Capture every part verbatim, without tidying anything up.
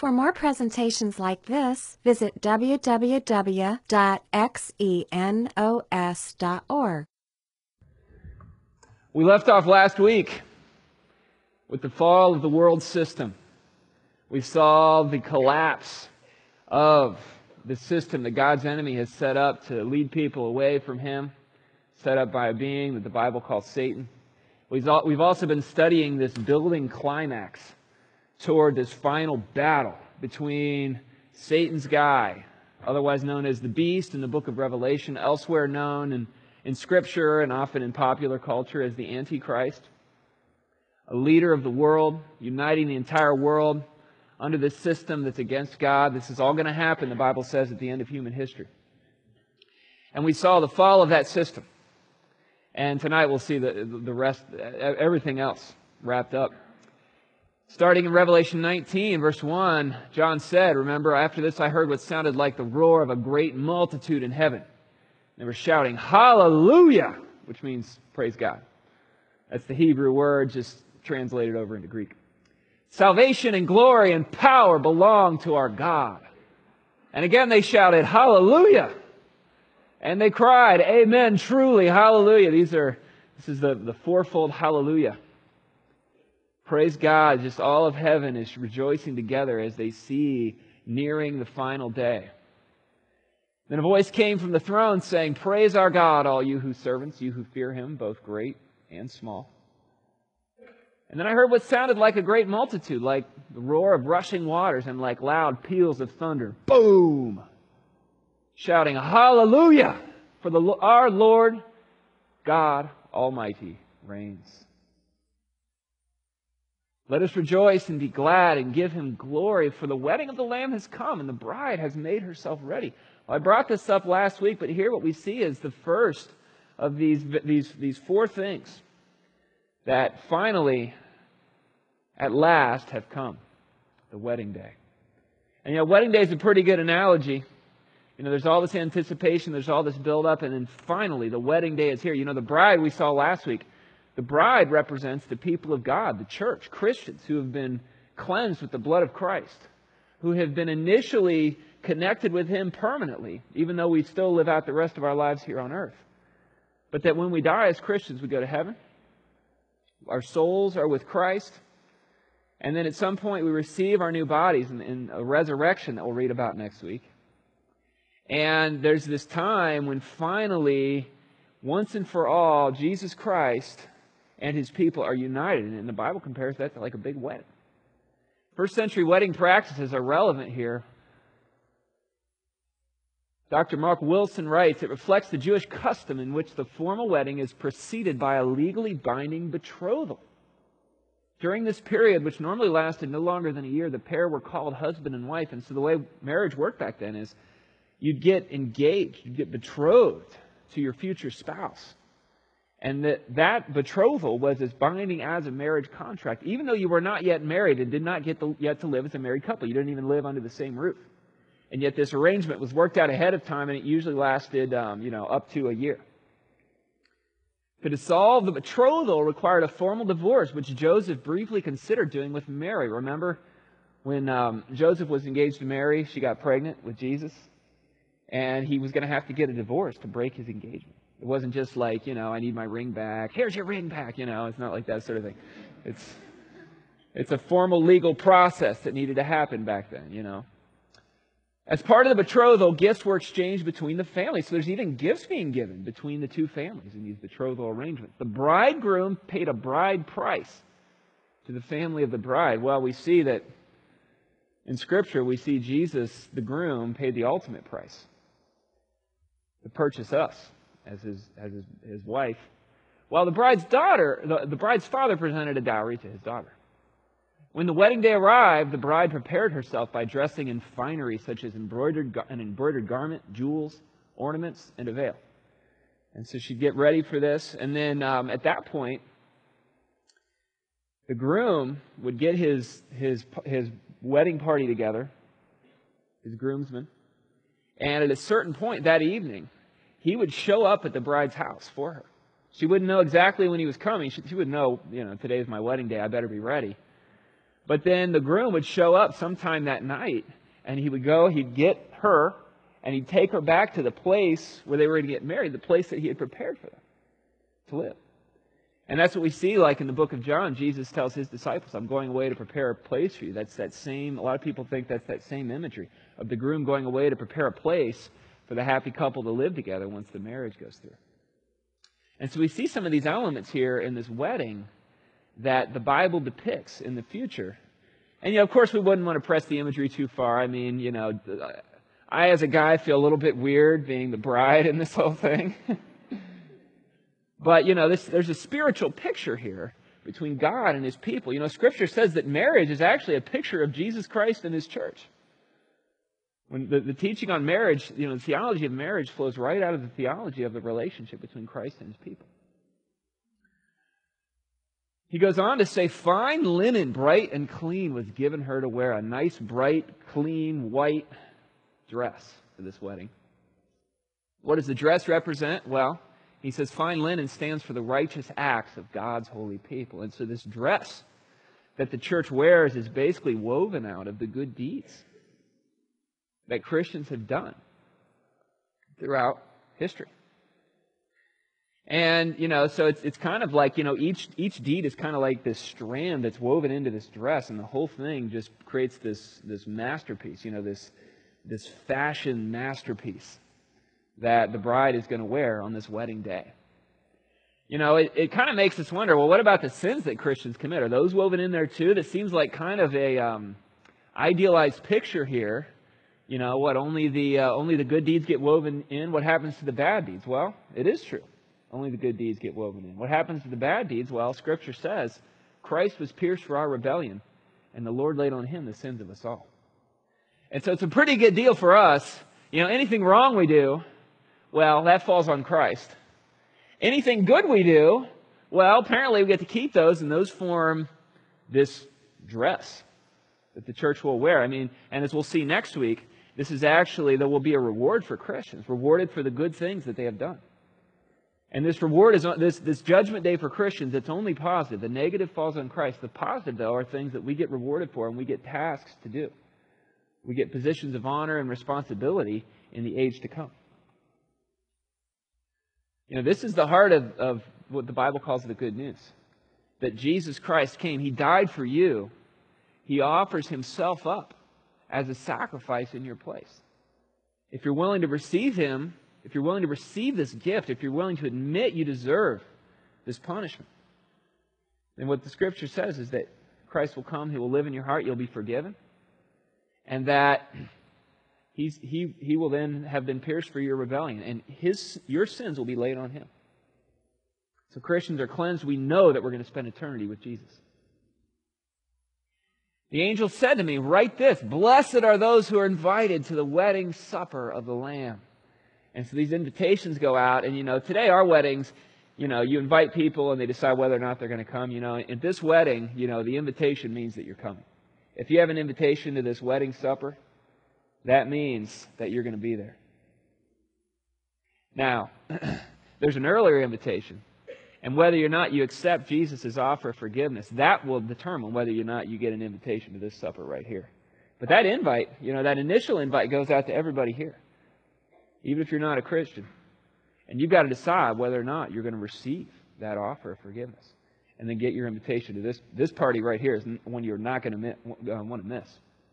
For more presentations like this, visit w w w dot xenos dot org. We left off last week with the fall of the world system. We saw the collapse of the system that God's enemy has set up to lead people away from Him, set up by a being that the Bible calls Satan. We've also been studying this building climax toward this final battle between Satan's guy, otherwise known as the beast in the book of Revelation, elsewhere known in, in Scripture and often in popular culture as the Antichrist, a leader of the world, uniting the entire world under this system that's against God. This is all going to happen, the Bible says, at the end of human history. And we saw the fall of that system. And tonight we'll see the, the rest, everything else wrapped up. Starting in Revelation nineteen, verse one, John said, remember, after this I heard what sounded like the roar of a great multitude in heaven. They were shouting, Hallelujah, which means praise God. That's the Hebrew word, just translated over into Greek. Salvation and glory and power belong to our God. And again they shouted, Hallelujah. And they cried, Amen, truly, hallelujah. These are, this is the, the fourfold hallelujah. Praise God, just all of heaven is rejoicing together as they see nearing the final day. Then a voice came from the throne saying, Praise our God, all you whose servants, you who fear Him, both great and small. And then I heard what sounded like a great multitude, like the roar of rushing waters and like loud peals of thunder. Boom! Shouting, Hallelujah! For the, our Lord God Almighty reigns. Let us rejoice and be glad and give Him glory, for the wedding of the Lamb has come and the bride has made herself ready. Well, I brought this up last week, but here what we see is the first of these, these, these four things that finally, at last, have come. The wedding day. And you know, wedding day is a pretty good analogy. You know, there's all this anticipation, there's all this build-up, and then finally, the wedding day is here. You know, the bride we saw last week, the bride represents the people of God, the church, Christians who have been cleansed with the blood of Christ, who have been initially connected with Him permanently, even though we still live out the rest of our lives here on earth. But that when we die as Christians, we go to heaven. Our souls are with Christ. And then at some point we receive our new bodies in, in a resurrection that we'll read about next week. And there's this time when finally, once and for all, Jesus Christ and His people are united. And the Bible compares that to like a big wedding. First century wedding practices are relevant here. Doctor Mark Wilson writes, it reflects the Jewish custom in which the formal wedding is preceded by a legally binding betrothal. During this period, which normally lasted no longer than a year, the pair were called husband and wife. And so the way marriage worked back then is you'd get engaged, you'd get betrothed to your future spouse. And that, that betrothal was as binding as a marriage contract, even though you were not yet married and did not get to, yet to live as a married couple. You didn't even live under the same roof. And yet this arrangement was worked out ahead of time, and it usually lasted, um, you know, up to a year. To dissolve the betrothal required a formal divorce, which Joseph briefly considered doing with Mary. Remember when um, Joseph was engaged to Mary, she got pregnant with Jesus, and he was going to have to get a divorce to break his engagement. It wasn't just like, you know, I need my ring back. Here's your ring back. You know, it's not like that sort of thing. It's it's a formal legal process that needed to happen back then, you know. As part of the betrothal, gifts were exchanged between the families. So there's even gifts being given between the two families in these betrothal arrangements. The bridegroom paid a bride price to the family of the bride. Well, we see that in Scripture, we see Jesus, the groom, paid the ultimate price to purchase us as his, as his, his wife. While the bride's daughter, the, the bride's father presented a dowry to his daughter. When the wedding day arrived, the bride prepared herself by dressing in finery such as embroidered, an embroidered garment, jewels, ornaments, and a veil. And so she'd get ready for this. And then um, at that point, the groom would get his, his, his wedding party together, his groomsmen. And at a certain point that evening, he would show up at the bride's house for her. She wouldn't know exactly when he was coming. She, she would know, you know, today's my wedding day, I better be ready. But then the groom would show up sometime that night, and he would go, he'd get her, and he'd take her back to the place where they were going to get married, the place that he had prepared for them to live. And that's what we see like in the book of John. Jesus tells his disciples, I'm going away to prepare a place for you. That's that same, a lot of people think that's that same imagery of the groom going away to prepare a place for the happy couple to live together once the marriage goes through. And so we see some of these elements here in this wedding that the Bible depicts in the future. And, you know, of course, we wouldn't want to press the imagery too far. I mean, you know, I, as a guy, feel a little bit weird being the bride in this whole thing. But, you know, this, there's a spiritual picture here between God and His people. You know, Scripture says that marriage is actually a picture of Jesus Christ and His church. When the, the teaching on marriage, you know, the theology of marriage flows right out of the theology of the relationship between Christ and His people. He goes on to say, fine linen, bright and clean, was given her to wear, a nice, bright, clean, white dress for this wedding. What does the dress represent? Well, he says fine linen stands for the righteous acts of God's holy people. And so this dress that the church wears is basically woven out of the good deeds that Christians have done throughout history. And, you know, so it's it's kind of like, you know, each each deed is kind of like this strand that's woven into this dress, and the whole thing just creates this this masterpiece, you know, this this fashion masterpiece that the bride is going to wear on this wedding day. You know, it, it kind of makes us wonder, well, what about the sins that Christians commit? Are those woven in there too? That seems like kind of a um, idealized picture here. You know, what, only the uh, only the good deeds get woven in? What happens to the bad deeds? Well, it is true. Only the good deeds get woven in. What happens to the bad deeds? Well, Scripture says, Christ was pierced for our rebellion, and the Lord laid on Him the sins of us all. And so it's a pretty good deal for us. You know, anything wrong we do, well, that falls on Christ. Anything good we do, well, apparently we get to keep those, and those form this dress that the church will wear. I mean, and as we'll see next week, this is actually, there will be a reward for Christians, rewarded for the good things that they have done. And this reward is, this, this judgment day for Christians, it's only positive. The negative falls on Christ. The positive, though, are things that we get rewarded for and we get tasks to do. We get positions of honor and responsibility in the age to come. You know, this is the heart of, of what the Bible calls the good news. That Jesus Christ came. He died for you. He offers Himself up as a sacrifice in your place. If you're willing to receive Him, if you're willing to receive this gift, if you're willing to admit you deserve this punishment, then what the Scripture says is that Christ will come, He will live in your heart, you'll be forgiven, and that He's, he, he will then have been pierced for your rebellion, and his, your sins will be laid on Him. So Christians are cleansed. We know that we're going to spend eternity with Jesus. The angel said to me, write this, blessed are those who are invited to the wedding supper of the Lamb. And so these invitations go out, and, you know, today our weddings, you know, you invite people and they decide whether or not they're going to come. You know, at this wedding, you know, the invitation means that you're coming. If you have an invitation to this wedding supper, that means that you're going to be there. Now, there's an earlier invitation, and whether or not you accept Jesus' offer of forgiveness, that will determine whether or not you get an invitation to this supper right here. But that invite, you know, that initial invite goes out to everybody here, even if you're not a Christian. And you've got to decide whether or not you're going to receive that offer of forgiveness and then get your invitation to this. This party right here is one you're not going to uh, want to miss.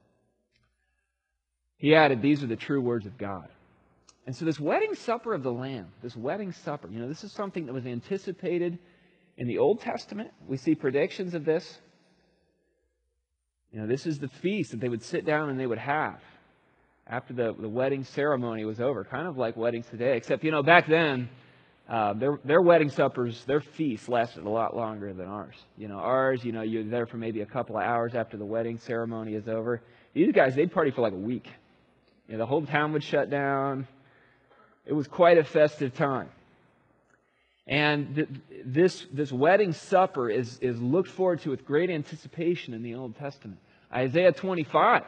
He added, these are the true words of God. And so this wedding supper of the Lamb, this wedding supper, you know, this is something that was anticipated in the Old Testament. We see predictions of this. You know, this is the feast that they would sit down and they would have after the, the wedding ceremony was over, kind of like weddings today. Except, you know, back then, uh, their, their wedding suppers, their feasts lasted a lot longer than ours. You know, ours, you know, you're there for maybe a couple of hours after the wedding ceremony is over. These guys, they'd party for like a week. You know, the whole town would shut down. It was quite a festive time. And th- this, this wedding supper is, is looked forward to with great anticipation in the Old Testament. Isaiah twenty-five.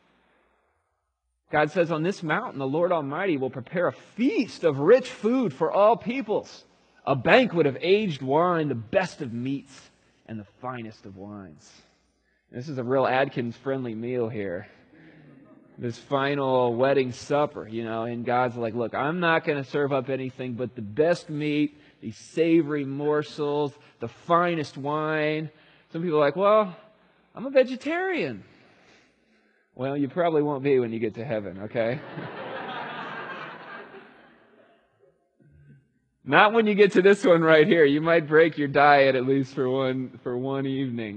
God says, on this mountain, the Lord Almighty will prepare a feast of rich food for all peoples, a banquet of aged wine, the best of meats, and the finest of wines. This is a real Adkins-friendly meal here. This final wedding supper, you know, and God's like, look, I'm not going to serve up anything but the best meat, these savory morsels, the finest wine. Some people are like, well, I'm a vegetarian. Well, you probably won't be when you get to heaven, okay? Not when you get to this one right here. You might break your diet at least for one for one evening.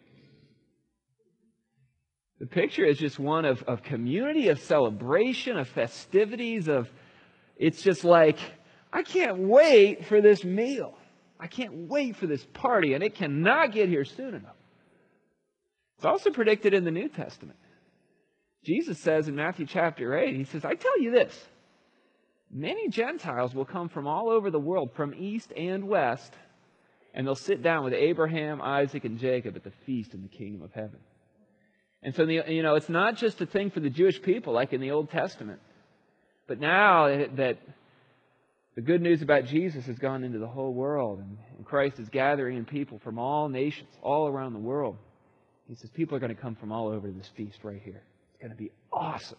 The picture is just one of, of community, of celebration, of festivities, of it's just like, I can't wait for this meal. I can't wait for this party, and it cannot get here soon enough. It's also predicted in the New Testament. Jesus says in Matthew chapter eight, He says, I tell you this, many Gentiles will come from all over the world, from east and west, and they'll sit down with Abraham, Isaac, and Jacob at the feast in the kingdom of heaven. And so, the, you know, it's not just a thing for the Jewish people like in the Old Testament. But now that the good news about Jesus has gone into the whole world, and Christ is gathering in people from all nations, all around the world, He says people are going to come from all over this feast right here. It's going to be awesome.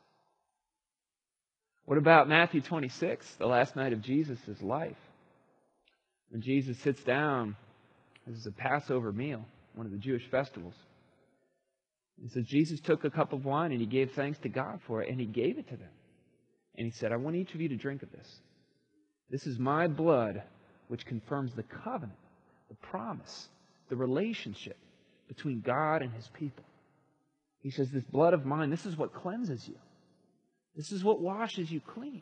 What about Matthew twenty-six, the last night of Jesus' life? When Jesus sits down, this is a Passover meal, one of the Jewish festivals. It says Jesus took a cup of wine and He gave thanks to God for it, and He gave it to them. And He said, I want each of you to drink of this. This is my blood, which confirms the covenant, the promise, the relationship between God and His people. He says, this blood of mine, this is what cleanses you. This is what washes you clean.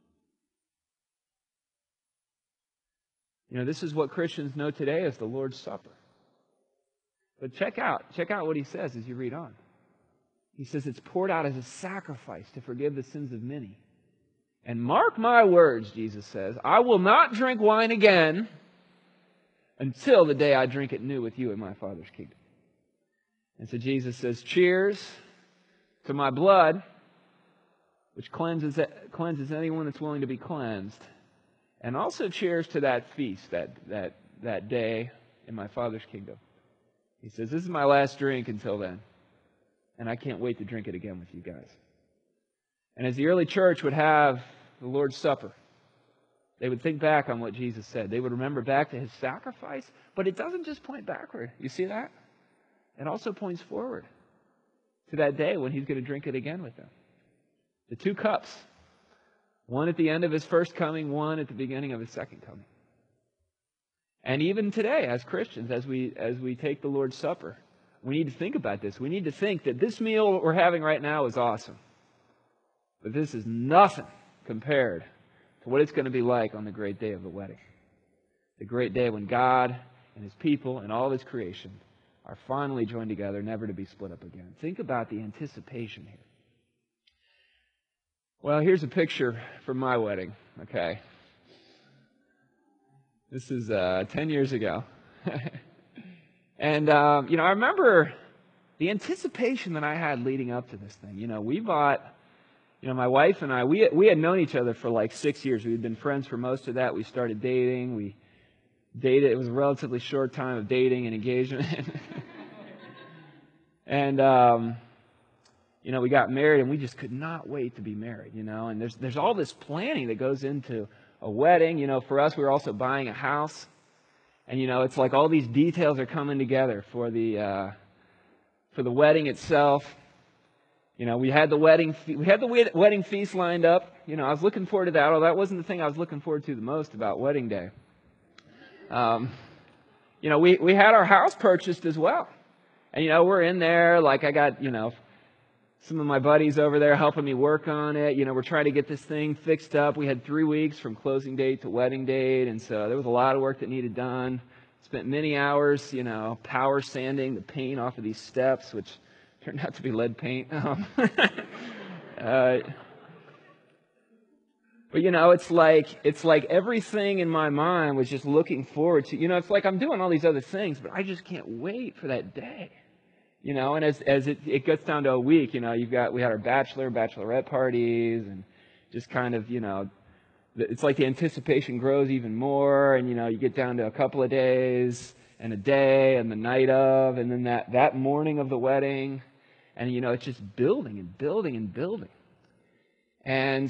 You know, this is what Christians know today as the Lord's Supper. But check out, check out what He says as you read on. He says it's poured out as a sacrifice to forgive the sins of many. And mark my words, Jesus says, I will not drink wine again until the day I drink it new with you in my Father's kingdom. And so Jesus says, cheers to my blood, which cleanses, cleanses anyone that's willing to be cleansed. And also cheers to that feast, that, that, that day in my Father's kingdom. He says, this is my last drink until then. And I can't wait to drink it again with you guys. And as the early church would have the Lord's Supper, they would think back on what Jesus said. They would remember back to His sacrifice. But it doesn't just point backward. You see that? It also points forward to that day when He's going to drink it again with them. The two cups. One at the end of His first coming, one at the beginning of His second coming. And even today, as Christians, as we as we take the Lord's Supper, we need to think about this. We need to think that this meal we're having right now is awesome. But this is nothing compared to what it's going to be like on the great day of the wedding. The great day when God and His people and all of His creation are finally joined together, never to be split up again. Think about the anticipation here. Well, here's a picture from my wedding, okay? This is uh, ten years ago. And, um, you know, I remember the anticipation that I had leading up to this thing. You know, we bought, you know, my wife and I, we, we had known each other for like six years. We had been friends for most of that. We started dating. We dated. It was a relatively short time of dating and engagement. And, um, you know, we got married, and we just could not wait to be married, you know. And there's there's all this planning that goes into a wedding. You know, for us, we were also buying a house. And, you know, it's like all these details are coming together for the uh, for the wedding itself. You know, we had the wedding fe- we had the wedding feast lined up. You know, I was looking forward to that. Although that wasn't the thing I was looking forward to the most about wedding day. Um, you know, we we had our house purchased as well. And, you know, we're in there, like I got, you know, some of my buddies over there helping me work on it. You know, we're trying to get this thing fixed up. We had three weeks from closing date to wedding date, and so there was a lot of work that needed done. Spent many hours, you know, power sanding the paint off of these steps, which turned out to be lead paint. Um, uh, but, you know, it's like it's like everything in my mind was just looking forward to, you know, it's like I'm doing all these other things, but I just can't wait for that day. You know, and as as it, it gets down to a week, you know, you've got, we had our bachelor, bachelorette parties, and just kind of, you know, it's like the anticipation grows even more, and, you know, you get down to a couple of days, and a day and the night of, and then that, that morning of the wedding. And, you know, it's just building and building and building. And,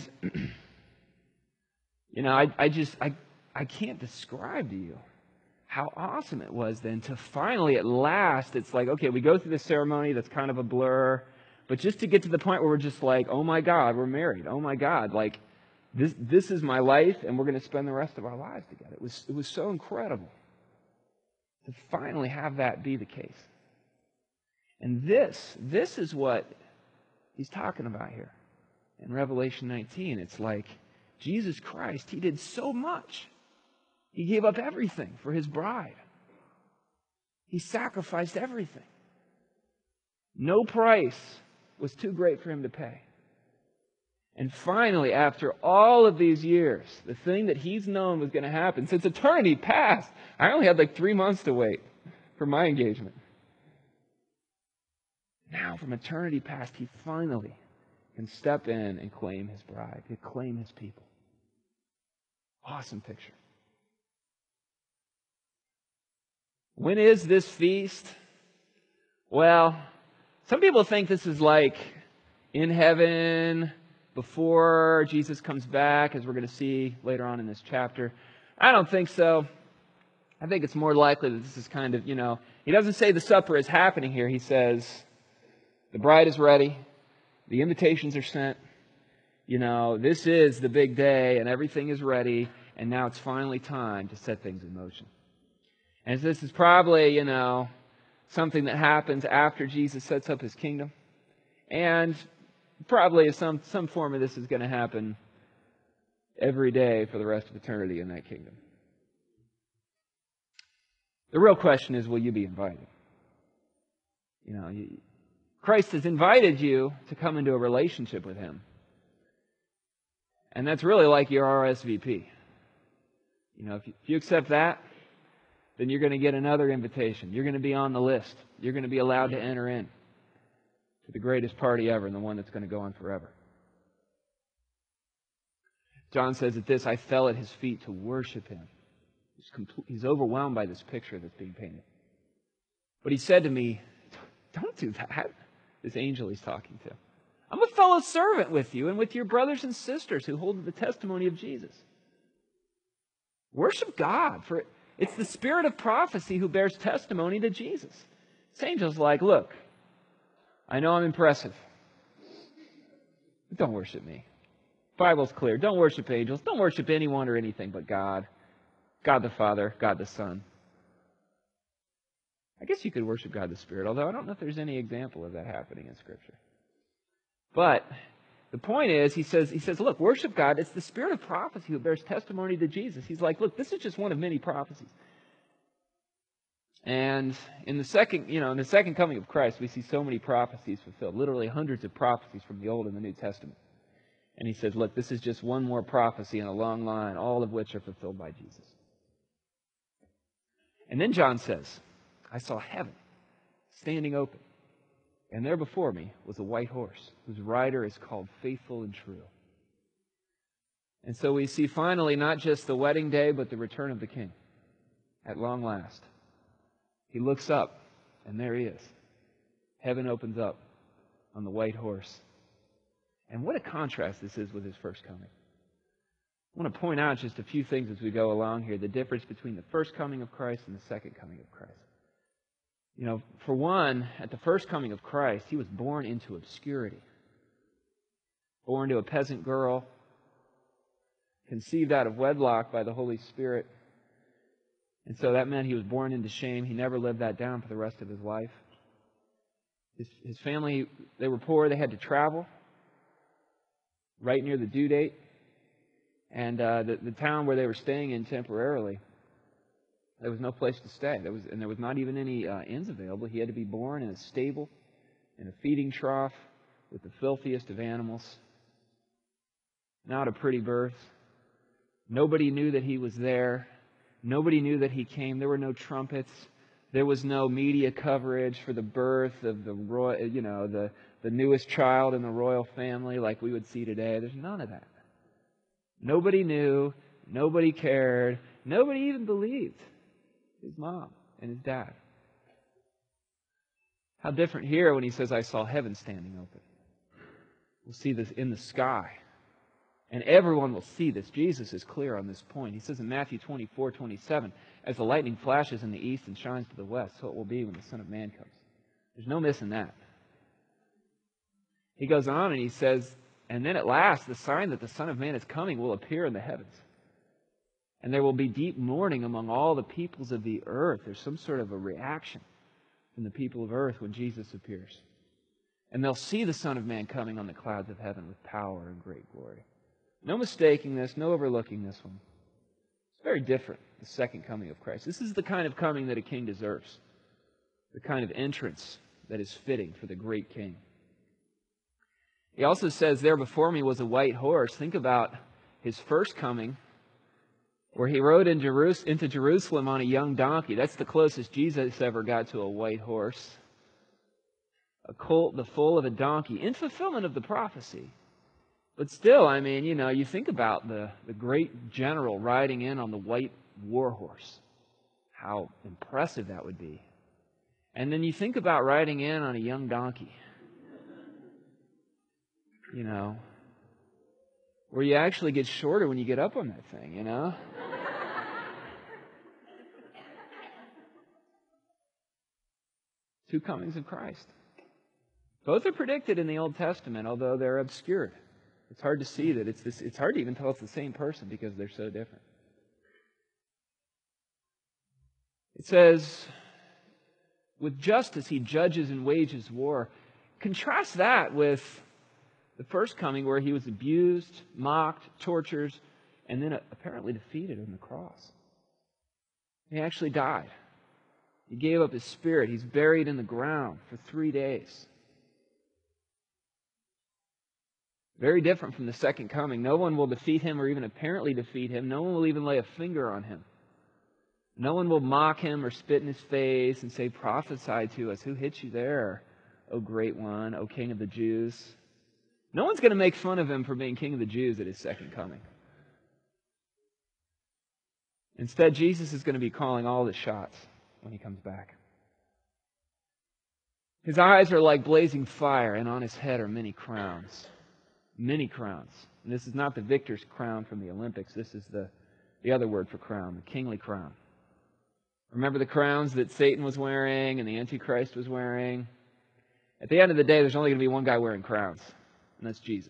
you know, I, I just, I, I can't describe to you how awesome it was then to finally, at last, it's like, okay, we go through this ceremony that's kind of a blur, but just to get to the point where we're just like, oh my God, we're married. Oh my God, like, this this is my life, and we're going to spend the rest of our lives together. It was, it was so incredible to finally have that be the case. And this, this is what he's talking about here in Revelation nineteen. It's like, Jesus Christ, he did so much. He gave up everything for his bride. He sacrificed everything. No price was too great for him to pay. And finally, after all of these years, the thing that he's known was going to happen, since eternity passed, I only had like three months to wait for my engagement. Now, from eternity past, he finally can step in and claim his bride, to claim his people. Awesome picture. When is this feast? Well, some people think this is like in heaven before Jesus comes back, as we're going to see later on in this chapter. I don't think so. I think it's more likely that this is kind of, you know, he doesn't say the supper is happening here. He says the bride is ready, the invitations are sent, you know, this is the big day and everything is ready, and now it's finally time to set things in motion. And this is probably, you know, something that happens after Jesus sets up his kingdom. And probably some, some form of this is going to happen every day for the rest of eternity in that kingdom. The real question is, will you be invited? You know, you, Christ has invited you to come into a relationship with him. And that's really like your R S V P. You know, if you, if you accept that, then you're going to get another invitation. You're going to be on the list. You're going to be allowed to enter in to the greatest party ever and the one that's going to go on forever. John says at this, I fell at his feet to worship him. He's, complete, he's overwhelmed by this picture that's being painted. But he said to me, don't do that. This angel he's talking to. I'm a fellow servant with you and with your brothers and sisters who hold the testimony of Jesus. Worship God, for it's the spirit of prophecy who bears testimony to Jesus. This angel's like, look, I know I'm impressive, but don't worship me. The Bible's clear. Don't worship angels. Don't worship anyone or anything but God. God the Father, God the Son. I guess you could worship God the Spirit, although I don't know if there's any example of that happening in Scripture. But the point is, he says, he says, look, worship God. It's the spirit of prophecy who bears testimony to Jesus. He's like, look, this is just one of many prophecies. And in the second, you know, in the second coming of Christ, we see so many prophecies fulfilled, literally hundreds of prophecies from the Old and the New Testament. And he says, look, this is just one more prophecy in a long line, all of which are fulfilled by Jesus. And then John says, I saw heaven standing open, and there before me was a white horse, whose rider is called Faithful and True. And so we see finally not just the wedding day, but the return of the King at long last. He looks up, and there he is. Heaven opens up on the white horse. And what a contrast this is with his first coming. I want to point out just a few things as we go along here, the difference between the first coming of Christ and the second coming of Christ. You know, for one, at the first coming of Christ, he was born into obscurity. Born to a peasant girl, conceived out of wedlock by the Holy Spirit. And so that meant he was born into shame. He never lived that down for the rest of his life. His, his family, they were poor. They had to travel right near the due date. And uh, the, the town where they were staying in temporarily, there was no place to stay. There was, and there was not even any uh, inns available. He had to be born in a stable, in a feeding trough, with the filthiest of animals. Not a pretty birth. Nobody knew that he was there. Nobody knew that he came. There were no trumpets. There was no media coverage for the birth of the royal, you know, the, the newest child in the royal family like we would see today. There's none of that. Nobody knew. Nobody cared. Nobody even believed his mom. and his dad. How different here when he says, I saw heaven standing open. We'll see this in the sky. And everyone will see this. Jesus is clear on this point. He says in Matthew twenty-four, twenty-seven, as the lightning flashes in the east and shines to the west, so it will be when the Son of Man comes. There's no missing that. He goes on and he says, and then at last the sign that the Son of Man is coming will appear in the heavens. And there will be deep mourning among all the peoples of the earth. There's some sort of a reaction from the people of earth when Jesus appears. And they'll see the Son of Man coming on the clouds of heaven with power and great glory. No mistaking this, no overlooking this one. It's very different, the second coming of Christ. This is the kind of coming that a king deserves. The kind of entrance that is fitting for the great king. He also says, there before me was a white horse. Think about his first coming, where he rode in Jerus- into Jerusalem on a young donkey. That's the closest Jesus ever got to a white horse. A colt, the foal of a donkey, in fulfillment of the prophecy. But still, I mean, you know, you think about the, the great general riding in on the white war horse. How impressive that would be. And then you think about riding in on a young donkey. You know, where you actually get shorter when you get up on that thing, you know? Two comings of Christ. Both are predicted in the Old Testament, although they're obscured. It's hard to see that it's this, it's hard to even tell it's the same person because they're so different. It says, with justice he judges and wages war. Contrast that with the first coming where he was abused, mocked, tortured, and then apparently defeated on the cross. He actually died. He gave up his spirit. He's buried in the ground for three days. Very different from the second coming. No one will defeat him or even apparently defeat him. No one will even lay a finger on him. No one will mock him or spit in his face and say, prophesy to us. Who hit you there, O great one, O King of the Jews? No one's going to make fun of him for being King of the Jews at his second coming. Instead, Jesus is going to be calling all the shots when he comes back. His eyes are like blazing fire, and on his head are many crowns. Many crowns. And this is not the victor's crown from the Olympics. This is the, the other word for crown, the kingly crown. Remember the crowns that Satan was wearing and the Antichrist was wearing? At the end of the day, there's only going to be one guy wearing crowns, and that's Jesus.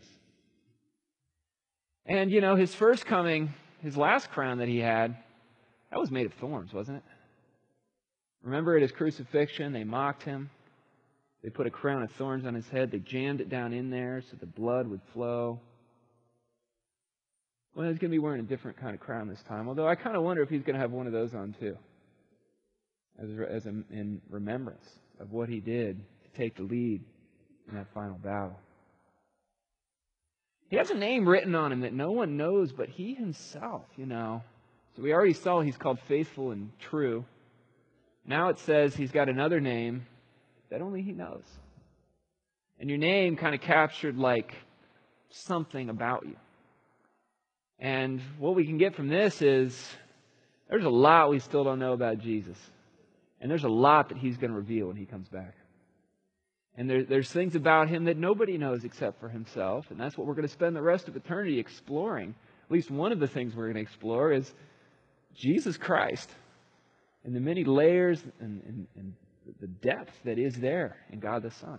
And, you know, his first coming, his last crown that he had, that was made of thorns, wasn't it? Remember at his crucifixion, they mocked him. They put a crown of thorns on his head. They jammed it down in there so the blood would flow. Well, he's going to be wearing a different kind of crown this time. Although I kind of wonder if he's going to have one of those on too. As, as a, in remembrance of what he did to take the lead in that final battle. He has a name written on him that no one knows but he himself, you know. So we already saw he's called Faithful and True. Now it says he's got another name that only he knows. And your name kind of captured like something about you. And what we can get from this is there's a lot we still don't know about Jesus. And there's a lot that he's going to reveal when he comes back. And there, there's things about him that nobody knows except for himself. And that's what we're going to spend the rest of eternity exploring. At least one of the things we're going to explore is Jesus Christ. And the many layers and, and, and the depth that is there in God the Son.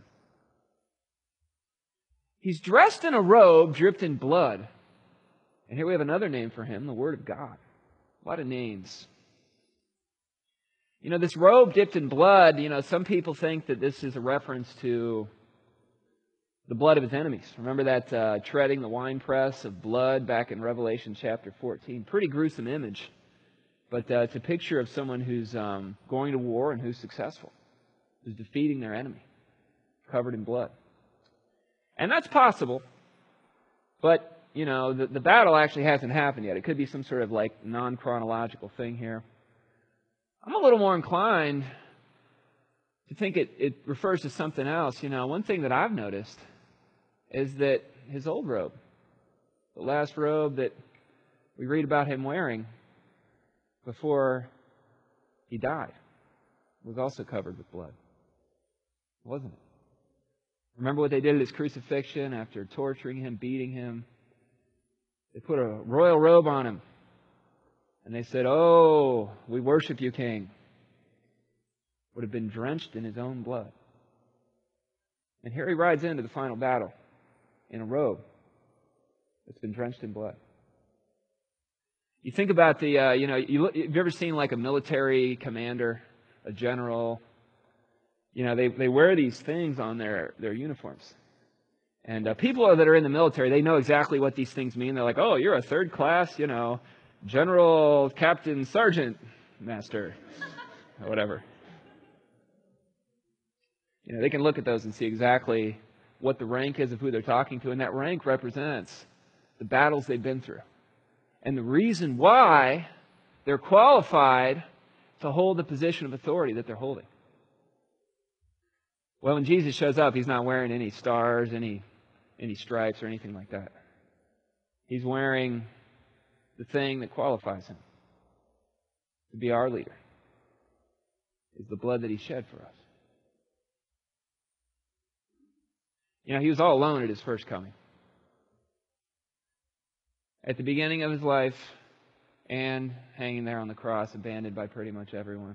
He's dressed in a robe dripped in blood. And here we have another name for him, the Word of God. A lot of names. You know, this robe dipped in blood, you know, some people think that this is a reference to the blood of his enemies. Remember that uh, treading the winepress of blood back in Revelation chapter fourteen? Pretty gruesome image. But uh, it's a picture of someone who's um, going to war and who's successful. Who's defeating their enemy. Covered in blood. And that's possible. But, you know, the, the battle actually hasn't happened yet. It could be some sort of like non-chronological thing here. I'm a little more inclined to think it, it refers to something else. You know, one thing that I've noticed is that his old robe, the last robe that we read about him wearing before he died, was also covered with blood, wasn't it? Remember what they did at his crucifixion after torturing him, beating him? They put a royal robe on him. And they said, "Oh, we worship you, King." Would have been drenched in his own blood. And here he rides into the final battle in a robe that's been drenched in blood. You think about the, uh, you know, you look, have you ever seen like a military commander, a general? You know, they, they wear these things on their, their uniforms. And uh, people that are in the military, they know exactly what these things mean. They're like, "Oh, you're a third class, you know, general, captain, sergeant, master," or whatever. You know, they can look at those and see exactly what the rank is of who they're talking to, and that rank represents the battles they've been through. And the reason why they're qualified to hold the position of authority that they're holding. Well, when Jesus shows up, he's not wearing any stars, any, any stripes, or anything like that. He's wearing the thing that qualifies him to be our leader. Is the blood that he shed for us. You know, he was all alone at his first coming. At the beginning of his life, and hanging there on the cross, abandoned by pretty much everyone.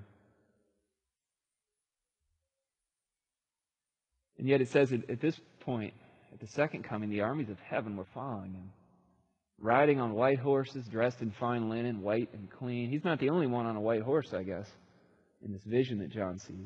And yet it says at this point, at the second coming, the armies of heaven were following him, riding on white horses, dressed in fine linen, white and clean. He's not the only one on a white horse, I guess, in this vision that John sees.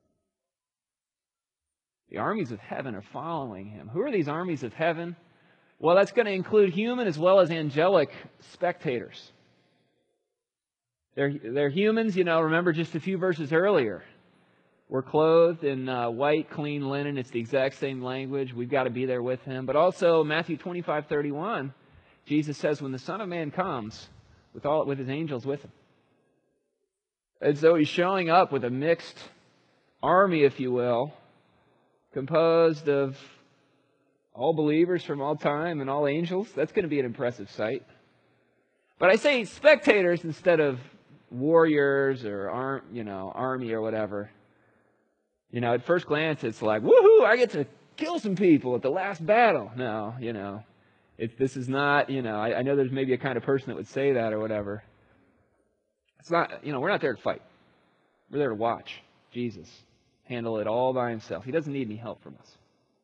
The armies of heaven are following him. Who are these armies of heaven? Well, that's going to include human as well as angelic spectators. They're, they're humans, you know, remember just a few verses earlier. We're clothed in uh, white, clean linen. It's the exact same language. We've got to be there with him. But also, Matthew twenty-five thirty-one, Jesus says, when the Son of Man comes, with all with his angels with him. And so he's showing up with a mixed army, if you will, composed of all believers from all time and all angels. That's going to be an impressive sight. But I say spectators instead of warriors or arm, you know, army or whatever. You know, at first glance, it's like, woohoo, I get to kill some people at the last battle. No, you know, it, this is not, you know, I, I know there's maybe a kind of person that would say that or whatever. It's not, you know, we're not there to fight. We're there to watch Jesus handle it all by himself. He doesn't need any help from us.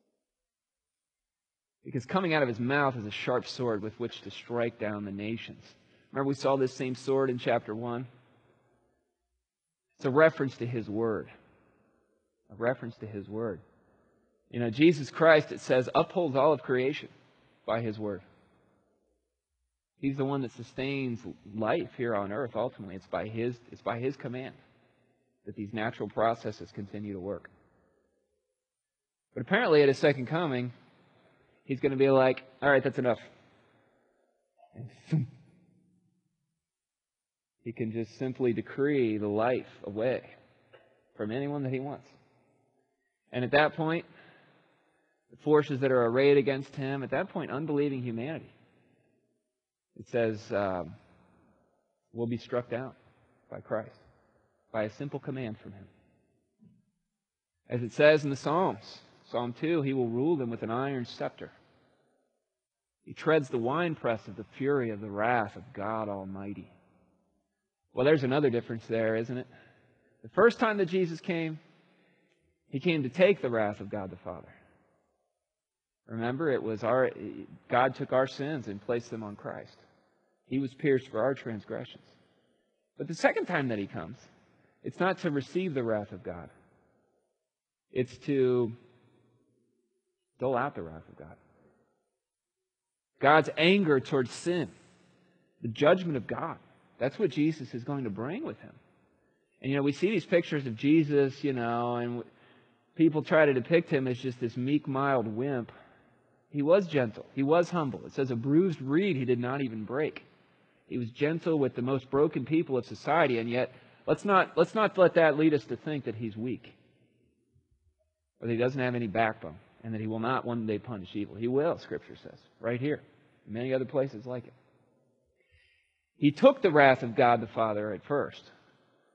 Because coming out of his mouth is a sharp sword with which to strike down the nations. Remember we saw this same sword in chapter one? It's a reference to his word. A reference to his word. You know, Jesus Christ, it says, upholds all of creation by his word. He's the one that sustains life here on earth, ultimately. It's by his, it's by his command that these natural processes continue to work. But apparently at his second coming, he's going to be like, all right, that's enough. He can just simply decree the life away from anyone that he wants. And at that point, the forces that are arrayed against him, at that point, unbelieving humanity, it says, um, will be struck down by Christ, by a simple command from him. As it says in the Psalms, Psalm two, he will rule them with an iron scepter. He treads the winepress of the fury of the wrath of God Almighty. Well, there's another difference there, isn't it? The first time that Jesus came, he came to take the wrath of God the Father. Remember, it was our God took our sins and placed them on Christ. He was pierced for our transgressions. But the second time that he comes, it's not to receive the wrath of God. It's to dole out the wrath of God. God's anger towards sin. The judgment of God. That's what Jesus is going to bring with him. And, you know, we see these pictures of Jesus, you know, and people try to depict him as just this meek, mild wimp. He was gentle. He was humble. It says a bruised reed he did not even break. He was gentle with the most broken people of society, and yet let's not, let's not let that lead us to think that he's weak. Or that he doesn't have any backbone, and that he will not one day punish evil. He will, Scripture says, right here. Many other places like it. He took the wrath of God the Father at first.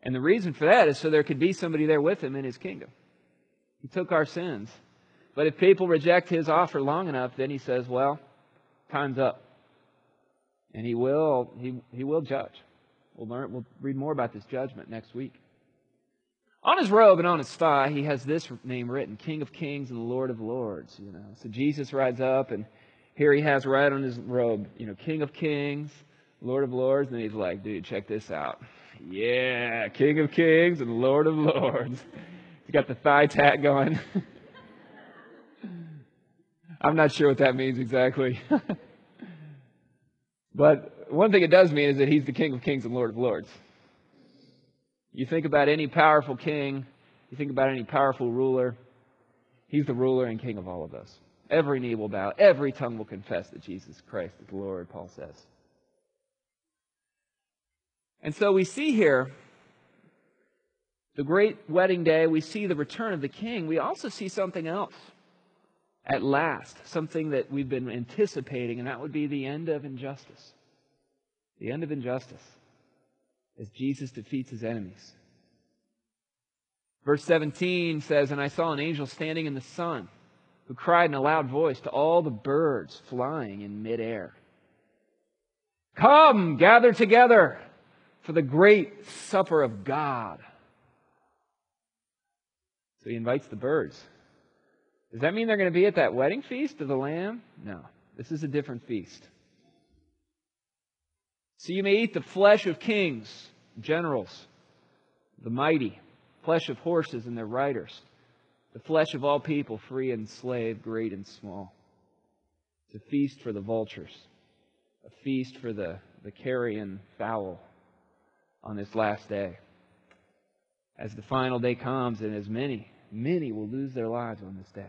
And the reason for that is so there could be somebody there with him in his kingdom. He took our sins. But if people reject his offer long enough, then he says, well, time's up. And he will, he, he will judge. We'll learn, we'll read more about this judgment next week. On his robe and on his thigh, he has this name written, King of Kings and Lord of Lords. You know, so Jesus rides up, and here he has right on his robe, you know, King of Kings, Lord of Lords, and he's like, dude, check this out. Yeah, King of Kings and Lord of Lords. He's got the thigh tat going. I'm not sure what that means exactly. But one thing it does mean is that he's the King of Kings and Lord of Lords. You think about any powerful king, you think about any powerful ruler, he's the ruler and king of all of us. Every knee will bow, every tongue will confess that Jesus Christ is Lord, Paul says. And so we see here the great wedding day, we see the return of the king. We also see something else at last, something that we've been anticipating, and that would be the end of injustice. The end of injustice as Jesus defeats his enemies. Verse seventeen says, "And I saw an angel standing in the sun, who cried in a loud voice to all the birds flying in midair, 'Come, gather together for the great supper of God.'" So he invites the birds. Does that mean they're going to be at that wedding feast of the Lamb? No. This is a different feast. "So you may eat the flesh of kings, generals, the mighty, flesh of horses and their riders, the flesh of all people, free and slave, great and small. It's a feast for the vultures, a feast for the, the carrion fowl on this last day. As the final day comes, and as many, many will lose their lives on this day.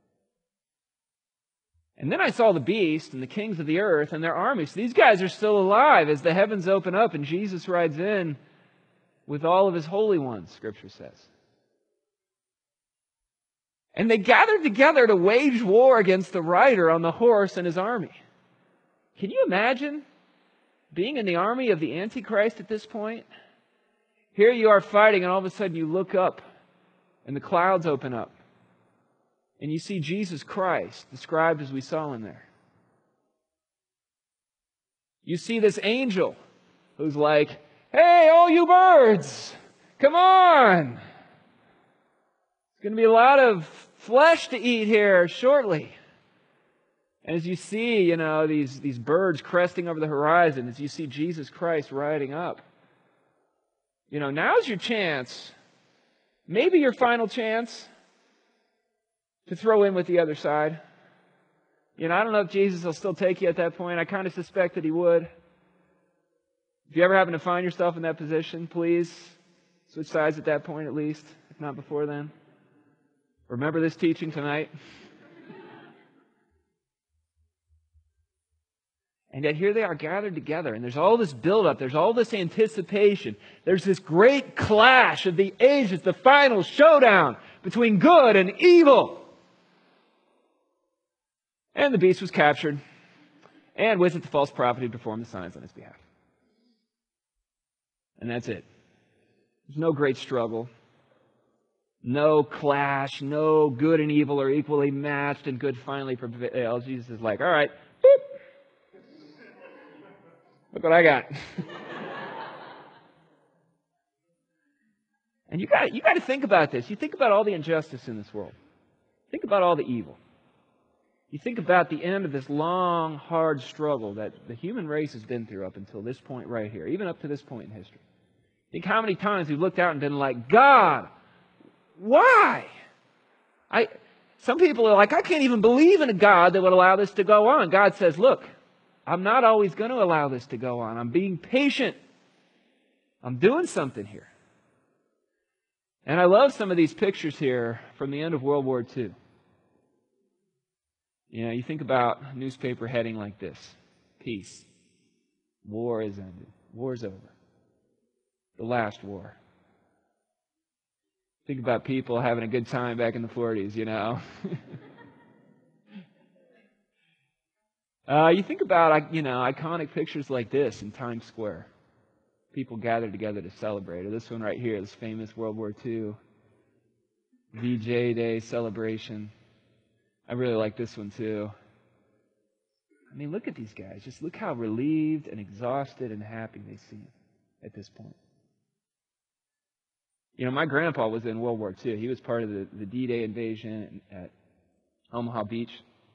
And then I saw the beast and the kings of the earth and their armies. These guys are still alive as the heavens open up and Jesus rides in with all of his holy ones, Scripture says. And they gathered together to wage war against the rider on the horse and his army. Can you imagine being in the army of the Antichrist at this point? Here you are fighting, and all of a sudden you look up and the clouds open up. And you see Jesus Christ, described as we saw him there. You see this angel who's like, "Hey, all you birds, come on. There's going to be a lot of flesh to eat here shortly." And as you see, you know, these, these birds cresting over the horizon, as you see Jesus Christ riding up, you know, now's your chance, maybe your final chance, to throw in with the other side. You know, I don't know if Jesus will still take you at that point. I kind of suspect that he would. If you ever happen to find yourself in that position, please switch sides at that point at least, if not before then. Remember this teaching tonight. And yet here they are gathered together, and there's all this buildup, there's all this anticipation. There's this great clash of the ages, the final showdown between good and evil. And the beast was captured, and with it the false prophet who performed the signs on his behalf. And that's it. There's no great struggle, no clash, no good and evil are equally matched, and good finally prevails. Jesus is like, all right, boop. Look what I got. And you got you got to think about this. You think about all the injustice in this world. Think about all the evil. You think about the end of this long, hard struggle that the human race has been through up until this point right here, even up to this point in history. Think how many times we've looked out and been like, God, why? I. Some people are like, I can't even believe in a God that would allow this to go on. God says, look, I'm not always going to allow this to go on. I'm being patient. I'm doing something here. And I love some of these pictures here from the end of World War Two. You know, you think about a newspaper heading like this. Peace. War is ended. War's over. The last war. Think about people having a good time back in the forties, you know. uh, you think about, you know, iconic pictures like this in Times Square. people gathered together to celebrate. Or this one right here, this famous World War Two V J Day celebration. I really like this one too. I mean, look at these guys. Just look how relieved and exhausted and happy they seem at this point. You know, my grandpa was in World War Two. He was part of the, the D-Day invasion at Omaha Beach.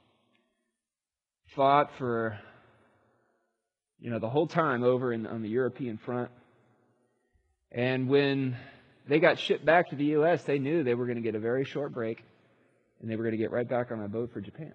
Fought for, you know, the whole time over in, on the European front. And when they got shipped back to the U S, they knew they were going to get a very short break, and they were going to get right back on a boat for Japan.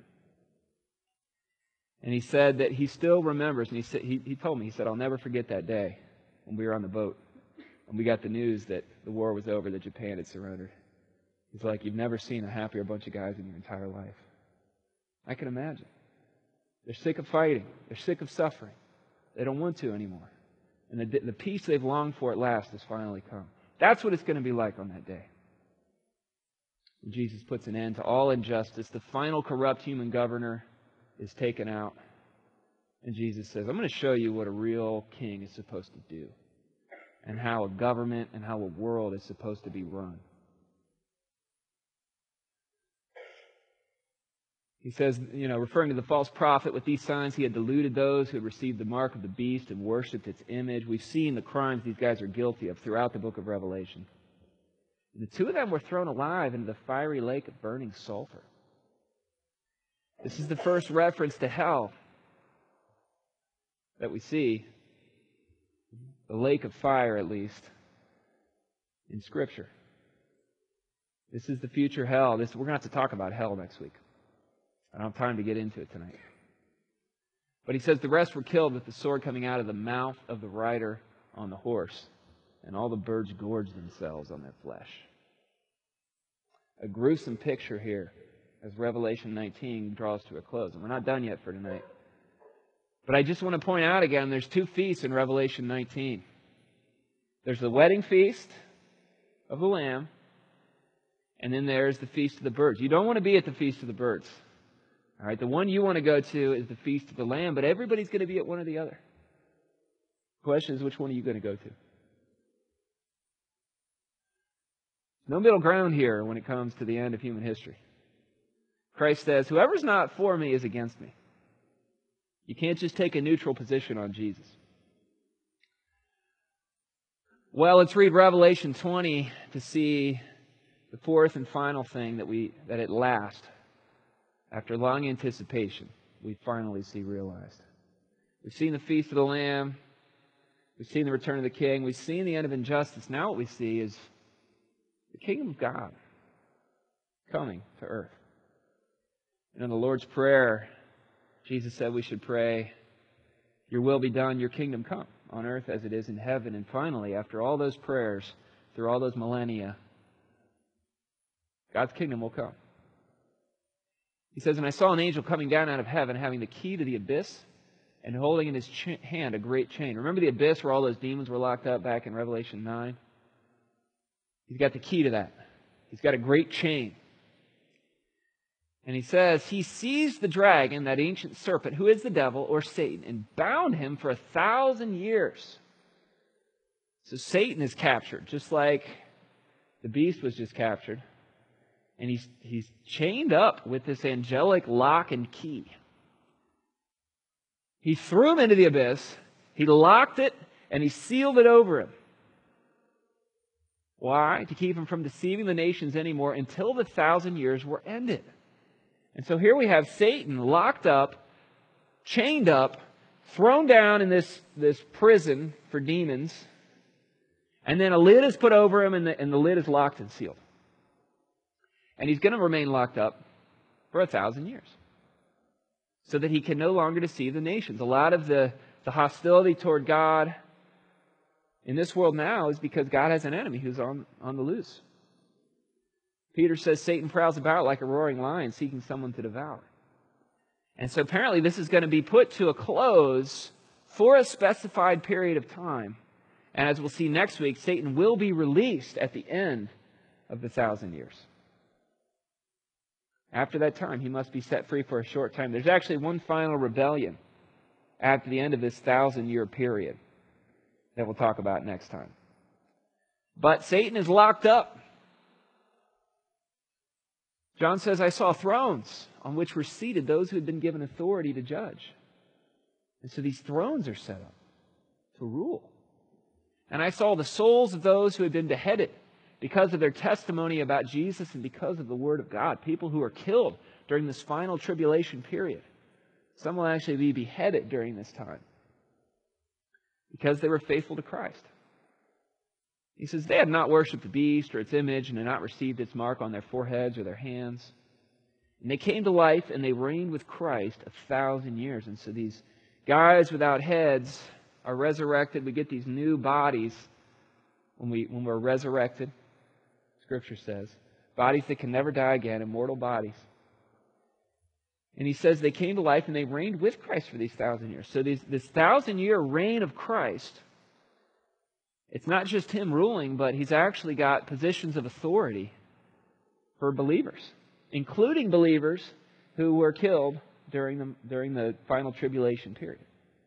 And he said that he still remembers, and he said he, he told me, he said, I'll never forget that day when we were on the boat and we got the news that the war was over, that Japan had surrendered. He's like, you've never seen a happier bunch of guys in your entire life. I can imagine. They're sick of fighting. They're sick of suffering. They don't want to anymore. And the, the peace they've longed for at last has finally come. That's what it's going to be like on that day. When Jesus puts an end to all injustice, the final corrupt human governor is taken out. And Jesus says, I'm going to show you what a real king is supposed to do, and how a government and how a world is supposed to be run. He says, you know, referring to the false prophet, with these signs he had deluded those who had received the mark of the beast and worshipped its image. We've seen the crimes these guys are guilty of throughout the book of Revelation. The two of them were thrown alive into the fiery lake of burning sulfur. This is the first reference to hell that we see, the lake of fire at least, in Scripture. This is the future hell. This, we're going to have to talk about hell next week. I don't have time to get into it tonight. But he says the rest were killed with the sword coming out of the mouth of the rider on the horse, and all the birds gorged themselves on their flesh. A gruesome picture here as Revelation nineteen draws to a close. And we're not done yet for tonight. But I just want to point out again, there's two feasts in Revelation nineteen. There's the wedding feast of the Lamb, and then there's the Feast of the Birds. You don't want to be at the Feast of the Birds. All right, the one you want to go to is the Feast of the Lamb, but everybody's going to be at one or the other. The question is, which one are you going to go to? No middle ground here when it comes to the end of human history. Christ says, whoever's not for me is against me. You can't just take a neutral position on Jesus. Well, let's read Revelation twenty to see the fourth and final thing that we that at last, after long anticipation, we finally see realized. We've seen the Feast of the Lamb. We've seen the return of the King. We've seen the end of injustice. Now what we see is the kingdom of God coming to earth. And in the Lord's Prayer, Jesus said we should pray, your will be done, your kingdom come, on earth as it is in heaven. And finally, after all those prayers, through all those millennia, God's kingdom will come. He says, and I saw an angel coming down out of heaven, having the key to the abyss, and holding in his ch- hand a great chain. Remember the abyss where all those demons were locked up back in Revelation nine? He's got the key to that. He's got a great chain. And he says, he seized the dragon, that ancient serpent, who is the devil, or Satan, and bound him for a thousand years. So Satan is captured, just like the beast was just captured. And he's, he's chained up with this angelic lock and key. He threw him into the abyss, he locked it, and he sealed it over him. Why? To keep him from deceiving the nations anymore until the thousand years were ended. And so here we have Satan locked up, chained up, thrown down in this, this prison for demons, and then a lid is put over him, and the, and the lid is locked and sealed. And he's going to remain locked up for a thousand years, so that he can no longer deceive the nations. A lot of the, the hostility toward God in this world now is because God has an enemy who's on, on the loose. Peter says Satan prowls about like a roaring lion seeking someone to devour. And so apparently this is going to be put to a close for a specified period of time. And as we'll see next week, Satan will be released at the end of the thousand years. After that time, he must be set free for a short time. There's actually one final rebellion after the end of this thousand-year period that we'll talk about next time. But Satan is locked up. John says, I saw thrones on which were seated those who had been given authority to judge. And so these thrones are set up to rule. And I saw the souls of those who had been beheaded because of their testimony about Jesus and because of the Word of God. People who are killed during this final tribulation period. Some will actually be beheaded during this time because they were faithful to Christ. He says, they had not worshipped the beast or its image and had not received its mark on their foreheads or their hands. And they came to life and they reigned with Christ a thousand years. And so these guys without heads are resurrected. We get these new bodies when, we, when we're resurrected, Scripture says. Bodies that can never die again, immortal bodies. And he says they came to life and they reigned with Christ for these thousand years. So these, this thousand-year reign of Christ, it's not just Him ruling, but He's actually got positions of authority for believers, including believers who were killed during the, during the final tribulation period.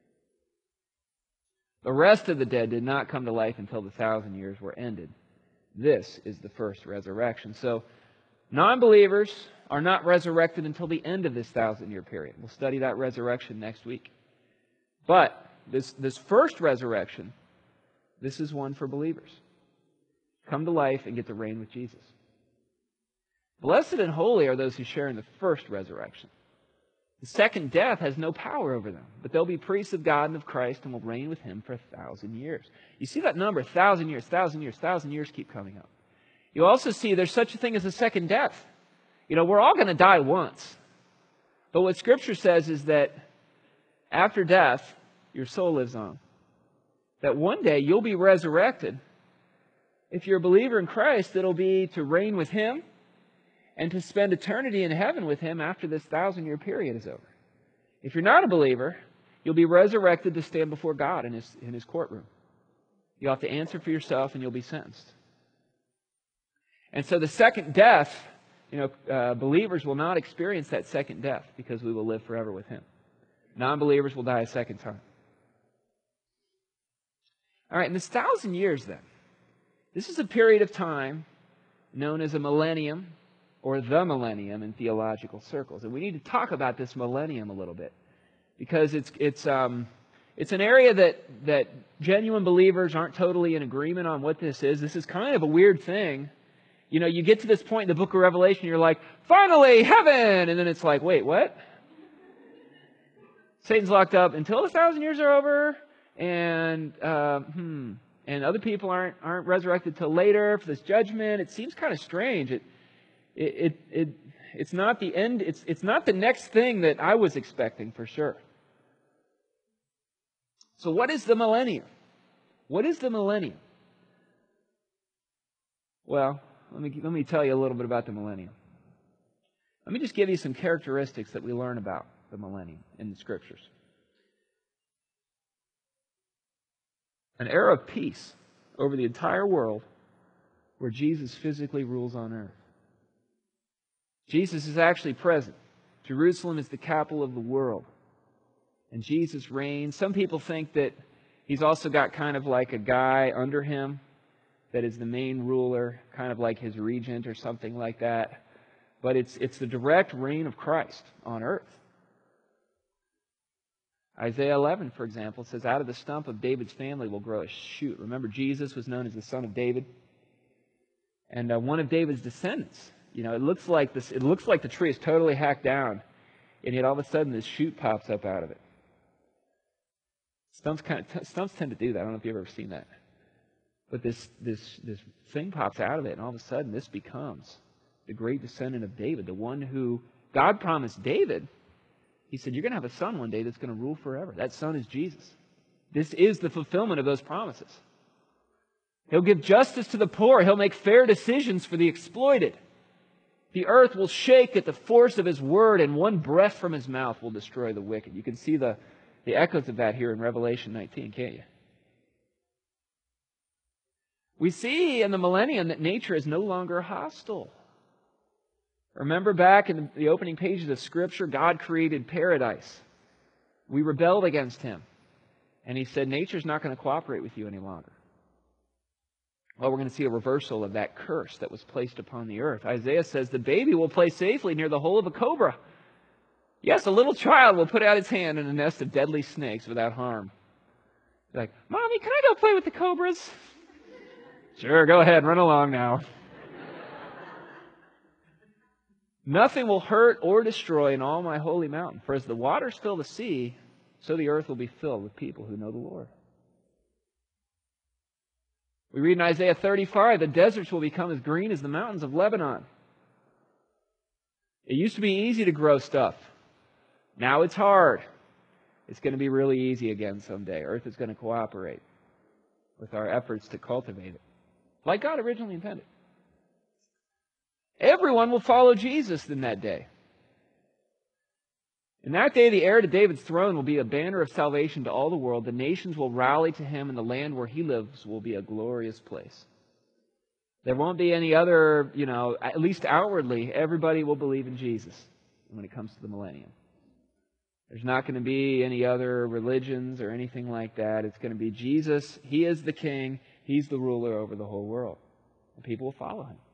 The rest of the dead did not come to life until the thousand years were ended. This is the first resurrection. So, non-believers are not resurrected until the end of this thousand-year period. We'll study that resurrection next week. But this, this first resurrection, this is one for believers. Come to life and get to reign with Jesus. Blessed and holy are those who share in the first resurrection. The second death has no power over them, but they'll be priests of God and of Christ and will reign with Him for a thousand years. You see that number, thousand years, thousand years, thousand years keep coming up. You also see there's such a thing as a second death. You know, we're all going to die once. But what Scripture says is that after death, your soul lives on. That one day you'll be resurrected. If you're a believer in Christ, it'll be to reign with Him and to spend eternity in heaven with Him after this thousand-year period is over. If you're not a believer, you'll be resurrected to stand before God in His, in His courtroom. You'll have to answer for yourself and you'll be sentenced. And so the second death, you know, uh, believers will not experience that second death because we will live forever with Him. Non-believers will die a second time. All right, in this thousand years then, this is a period of time known as a millennium, or the millennium in theological circles. And we need to talk about this millennium a little bit, because it's it's um, it's an area that, that genuine believers aren't totally in agreement on what this is. This is kind of a weird thing. You know, you get to this point in the book of Revelation, you're like, finally, heaven! And then it's like, wait, what? Satan's locked up until the thousand years are over, and uh, hmm, and other people aren't aren't resurrected till later for this judgment. It seems kind of strange. It It, it, it, it's not the end, it's, it's not the next thing that I was expecting for sure. So what is the millennium? What is the millennium? Well, let me, let me tell you a little bit about the millennium. Let me just give you some characteristics that we learn about the millennium in the Scriptures. An era of peace over the entire world where Jesus physically rules on earth. Jesus is actually present. Jerusalem is the capital of the world. And Jesus reigns. Some people think that He's also got kind of like a guy under Him that is the main ruler, kind of like His regent or something like that. But it's, it's the direct reign of Christ on earth. Isaiah eleven, for example, says, out of the stump of David's family will grow a shoot. Remember, Jesus was known as the son of David. And uh, one of David's descendants. You know, it looks like this. It looks like the tree is totally hacked down, and yet all of a sudden this shoot pops up out of it. Stumps kind of stumps tend to do that. I don't know if you've ever seen that, but this this this thing pops out of it, and all of a sudden this becomes the great descendant of David, the one who God promised David. He said, "You're going to have a son one day that's going to rule forever." That son is Jesus. This is the fulfillment of those promises. He'll give justice to the poor. He'll make fair decisions for the exploited. The earth will shake at the force of His word, and one breath from His mouth will destroy the wicked. You can see the, the echoes of that here in Revelation nineteen, can't you? We see in the millennium that nature is no longer hostile. Remember back in the opening pages of Scripture, God created paradise. We rebelled against Him. And he said, nature's not going to cooperate with you any longer. Well, we're going to see a reversal of that curse that was placed upon the earth. Isaiah says the baby will play safely near the hole of a cobra. Yes, a little child will put out its hand in a nest of deadly snakes without harm. Like, Mommy, can I go play with the cobras? Sure, go ahead, run along now. Nothing will hurt or destroy in all my holy mountain. For as the waters fill the sea, so the earth will be filled with people who know the Lord. We read in Isaiah thirty-five, the deserts will become as green as the mountains of Lebanon. It used to be easy to grow stuff. Now it's hard. It's going to be really easy again someday. Earth is going to cooperate with our efforts to cultivate it, like God originally intended. Everyone will follow Jesus in that day. In that day, the heir to David's throne will be a banner of salvation to all the world. The nations will rally to him, and the land where he lives will be a glorious place. There won't be any other, you know, at least outwardly, everybody will believe in Jesus when it comes to the millennium. There's not going to be any other religions or anything like that. It's going to be Jesus. He is the king. He's the ruler over the whole world. And people will follow him.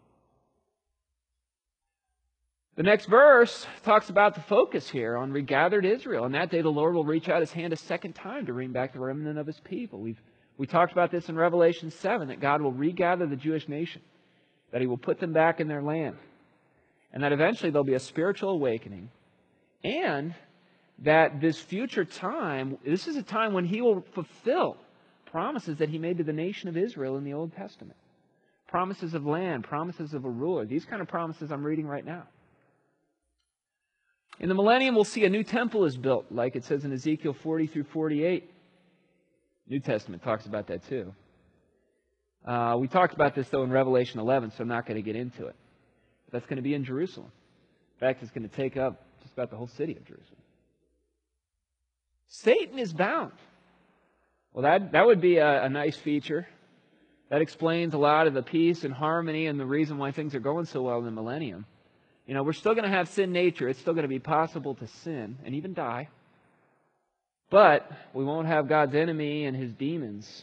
The next verse talks about the focus here on regathered Israel. On that day, the Lord will reach out his hand a second time to bring back the remnant of his people. We've, we talked about this in Revelation seven, that God will regather the Jewish nation, that he will put them back in their land, and that eventually there'll be a spiritual awakening, and that this future time, this is a time when he will fulfill promises that he made to the nation of Israel in the Old Testament. Promises of land, promises of a ruler. These kind of promises I'm reading right now. In the millennium, we'll see a new temple is built, like it says in Ezekiel forty through forty-eight. New Testament talks about that too. Uh, we talked about this, though, in Revelation eleven, so I'm not going to get into it. But that's going to be in Jerusalem. In fact, it's going to take up just about the whole city of Jerusalem. Satan is bound. Well, that, that would be a, a nice feature. That explains a lot of the peace and harmony and the reason why things are going so well in the millennium. You know, we're still going to have sin nature. It's still going to be possible to sin and even die. But we won't have God's enemy and his demons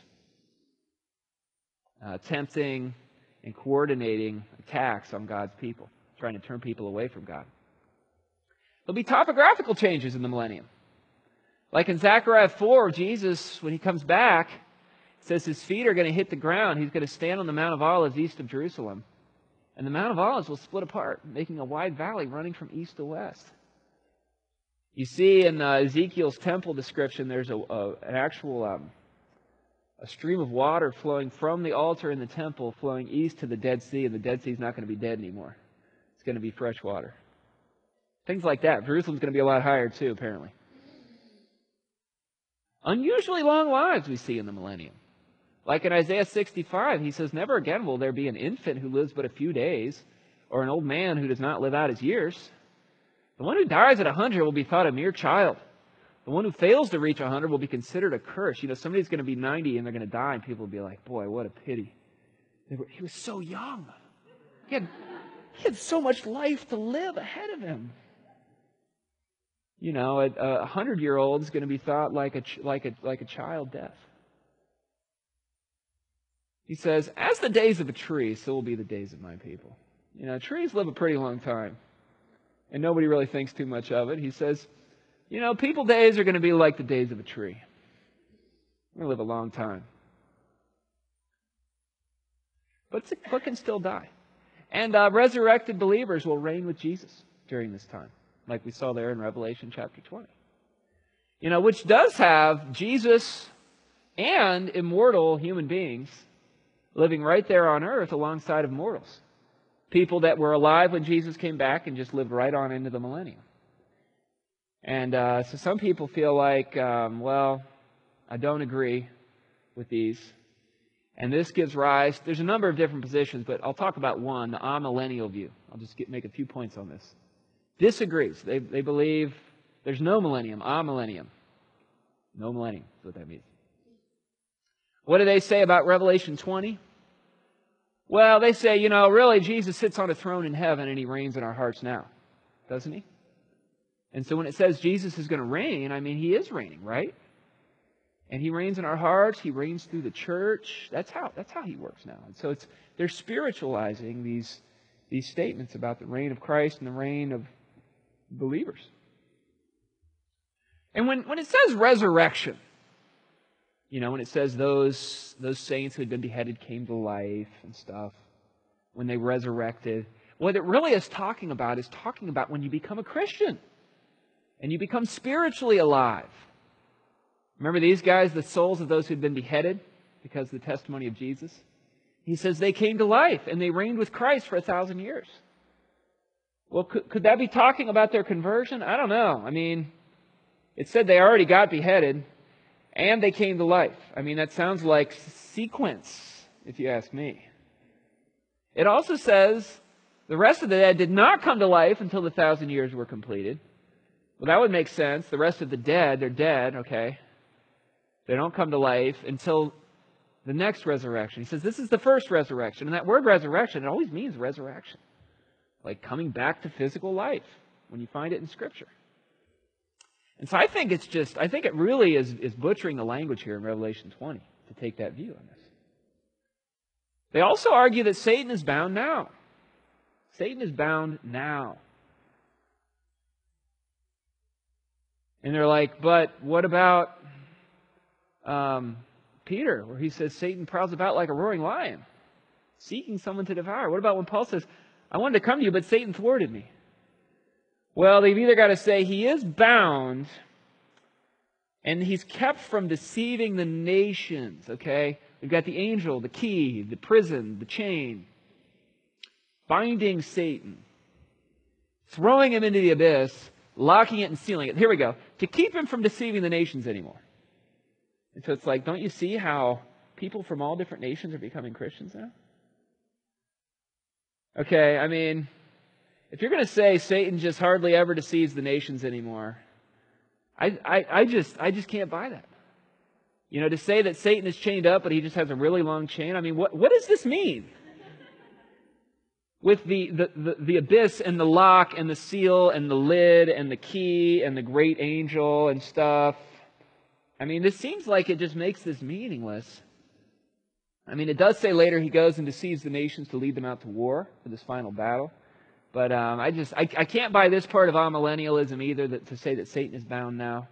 uh, tempting and coordinating attacks on God's people, trying to turn people away from God. There'll be topographical changes in the millennium. Like in Zechariah four, Jesus, when he comes back, says his feet are going to hit the ground. He's going to stand on the Mount of Olives east of Jerusalem. And the Mount of Olives will split apart, making a wide valley running from east to west. You see in uh, Ezekiel's temple description, there's a, a, an actual um, a stream of water flowing from the altar in the temple, flowing east to the Dead Sea, and the Dead Sea is not going to be dead anymore. It's going to be fresh water. Things like that. Jerusalem's going to be a lot higher too, apparently. Unusually long lives we see in the millennium. Like in Isaiah sixty-five, he says, never again will there be an infant who lives but a few days, or an old man who does not live out his years. The one who dies at a hundred will be thought a mere child. The one who fails to reach a hundred will be considered a curse. You know, somebody's going to be ninety and they're going to die, and people will be like, boy, what a pity. They were, he was so young. He had, he had so much life to live ahead of him. You know, a, a hundred-year-old is going to be thought like a, like a, like a child death. He says, as the days of a tree, so will be the days of my people. You know, trees live a pretty long time, and nobody really thinks too much of it. He says, you know, people days are going to be like the days of a tree. We're going to live a long time. But, but can still die. And uh, resurrected believers will reign with Jesus during this time, like we saw there in Revelation chapter twenty. You know, which does have Jesus and immortal human beings living right there on earth alongside of mortals. People that were alive when Jesus came back and just lived right on into the millennium. And uh, so some people feel like, um, well, I don't agree with these. And this gives rise, there's a number of different positions, but I'll talk about one, the amillennial view. I'll just get, make a few points on this. Disagrees. They, they believe there's no millennium, amillennium. No millennium is what that means. What do they say about Revelation twenty? Well, they say, you know, really, Jesus sits on a throne in heaven and he reigns in our hearts now. Doesn't he? And so when it says Jesus is going to reign, I mean, he is reigning, right? And He reigns in our hearts. He reigns through the church. That's how, that's how He works now. And so it's, they're spiritualizing these, these statements about the reign of Christ and the reign of believers. And when, when it says resurrection, you know, when it says those, those saints who had been beheaded came to life and stuff, when they resurrected, what it really is talking about is talking about when you become a Christian and you become spiritually alive. Remember these guys, the souls of those who had been beheaded because of the testimony of Jesus? He says they came to life and they reigned with Christ for a thousand years. Well, could, could that be talking about their conversion? I don't know. I mean, it said they already got beheaded and they came to life. I mean, that sounds like sequence, if you ask me. It also says the rest of the dead did not come to life until the thousand years were completed. Well, that would make sense. The rest of the dead, they're dead, okay? They don't come to life until the next resurrection. He says this is the first resurrection. And that word resurrection, it always means resurrection. Like coming back to physical life when you find it in Scripture. And so I think it's just, I think it really is, is butchering the language here in Revelation twenty to take that view on this. They also argue that Satan is bound now. Satan is bound now. And they're like, but what about um, Peter, where he says Satan prowls about like a roaring lion, seeking someone to devour? What about when Paul says, I wanted to come to you, but Satan thwarted me? Well, they've either got to say he is bound and he's kept from deceiving the nations, okay? We've got the angel, the key, the prison, the chain, binding Satan, throwing him into the abyss, locking it and sealing it. Here we go. To keep him from deceiving the nations anymore. And so it's like, don't you see how people from all different nations are becoming Christians now? Okay, I mean, if you're going to say Satan just hardly ever deceives the nations anymore, I, I, I just I just can't buy that. You know, to say that Satan is chained up, but he just has a really long chain, I mean, what, what does this mean? With the, the, the, the abyss and the lock and the seal and the lid and the key and the great angel and stuff. I mean, this seems like it just makes this meaningless. I mean, it does say later he goes and deceives the nations to lead them out to war for this final battle. But um, I just, I, I can't buy this part of amillennialism either, that, to say that Satan is bound now.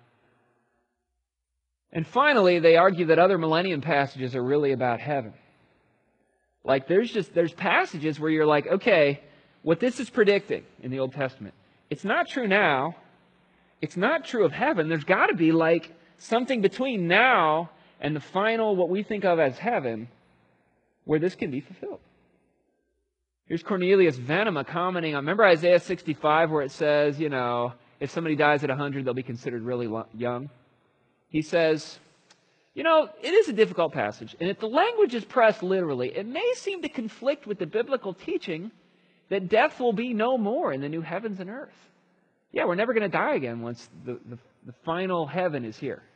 And finally, they argue that other millennium passages are really about heaven. Like there's just, there's passages where you're like, okay, what this is predicting in the Old Testament, it's not true now. It's not true of heaven. There's got to be like something between now and the final, what we think of as heaven, where this can be fulfilled. Here's Cornelius Venema commenting on, remember Isaiah sixty-five where it says, you know, if somebody dies at one hundred, they'll be considered really young. He says, you know, it is a difficult passage, and if the language is pressed literally, it may seem to conflict with the biblical teaching that death will be no more in the new heavens and earth. Yeah, we're never going to die again once the, the, the final heaven is here.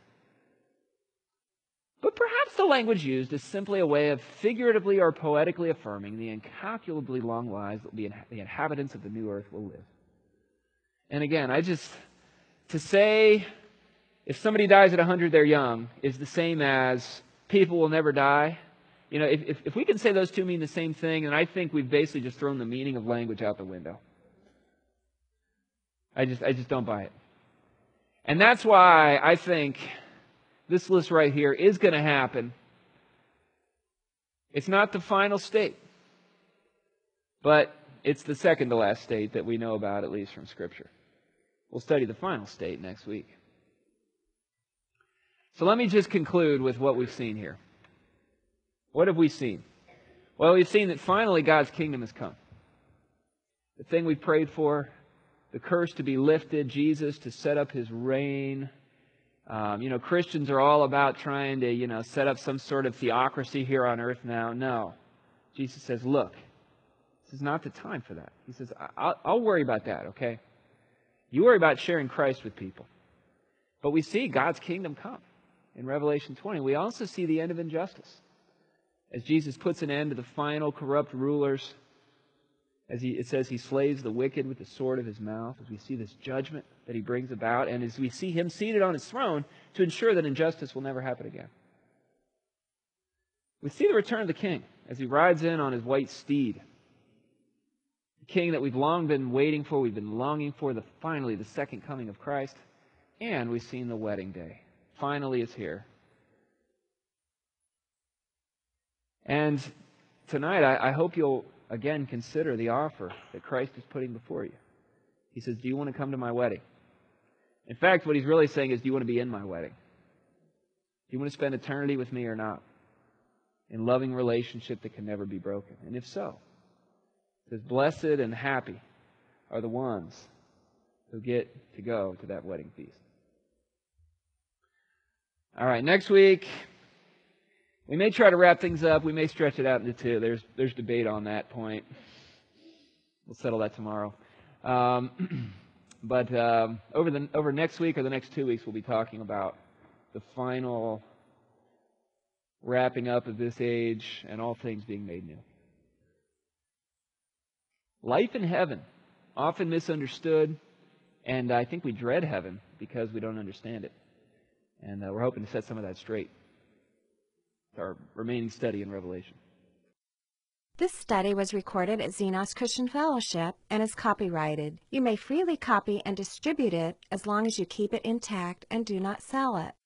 But perhaps the language used is simply a way of figuratively or poetically affirming the incalculably long lives that the inhabitants of the new earth will live. And again, I just, to say if somebody dies at one hundred, they're young, is the same as people will never die. You know, if, if, if we can say those two mean the same thing, then I think we've basically just thrown the meaning of language out the window. I just, I just don't buy it. And that's why I think this list right here is going to happen. It's not the final state, but it's the second to last state that we know about, at least from Scripture. We'll study the final state next week. So let me just conclude with what we've seen here. What have we seen? Well, we've seen that finally God's kingdom has come. The thing we prayed for, the curse to be lifted, Jesus to set up His reign. Um, you know, Christians are all about trying to, you know, set up some sort of theocracy here on earth now. No. Jesus says, look, this is not the time for that. He says, I'll, I'll worry about that, okay? You worry about sharing Christ with people. But we see God's kingdom come in Revelation twenty. We also see the end of injustice as Jesus puts an end to the final corrupt rulers As he, it says he slays the wicked with the sword of his mouth, as we see this judgment that he brings about, and as we see him seated on his throne to ensure that injustice will never happen again. We see the return of the king as he rides in on his white steed. The king that we've long been waiting for, we've been longing for, the finally the second coming of Christ. And we've seen the wedding day. Finally it's here. And tonight I, I hope you'll again consider the offer that Christ is putting before you. He says, do you want to come to my wedding? In fact, what he's really saying is, do you want to be in my wedding? Do you want to spend eternity with me or not? In loving relationship that can never be broken. And if so, he says, blessed and happy are the ones who get to go to that wedding feast. All right, next week, we may try to wrap things up. We may stretch it out into two. There's there's debate on that point. We'll settle that tomorrow. Um, but um, over the over next week or the next two weeks, we'll be talking about the final wrapping up of this age and all things being made new. Life in heaven, often misunderstood, and I think we dread heaven because we don't understand it. And uh, we're hoping to set some of that straight. Our remaining study in Revelation. This study was recorded at Xenos Christian Fellowship and is copyrighted. You may freely copy and distribute it as long as you keep it intact and do not sell it.